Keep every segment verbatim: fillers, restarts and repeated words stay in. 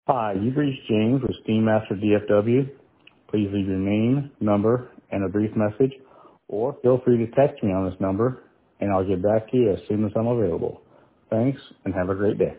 Hi, you've reached James with Steam Master D F W. Please leave your name, number, and a brief message, or feel free to text me on this number, and I'll get back to you as soon as I'm available. Thanks, and have a great day.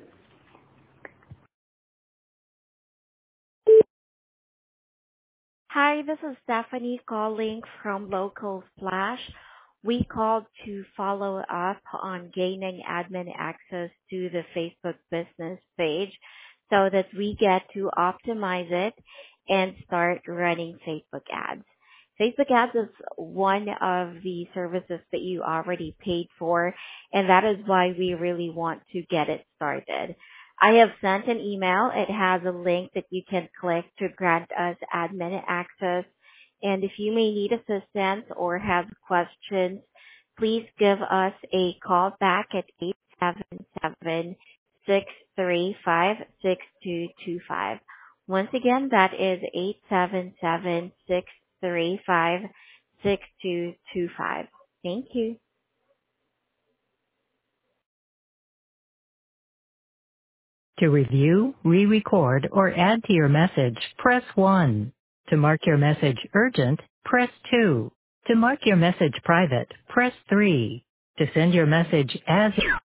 Hi, this is Stephanie calling from Local Splash. We called to follow up on gaining admin access to the Facebook business page so that we get to optimize it and start running Facebook ads. Facebook ads is one of the services that you already paid for, and that is why we really want to get it started. I have sent an email. It has a link that you can click to grant us admin access. And if you may need assistance or have questions, please give us a call back at eight seven seven, six three five, six two two five. Once again, that is eight seven seven, six three five, six two two five. Thank you. To review, re-record, or add to your message, press one. To mark your message urgent, press two. To mark your message private, press three. To send your message as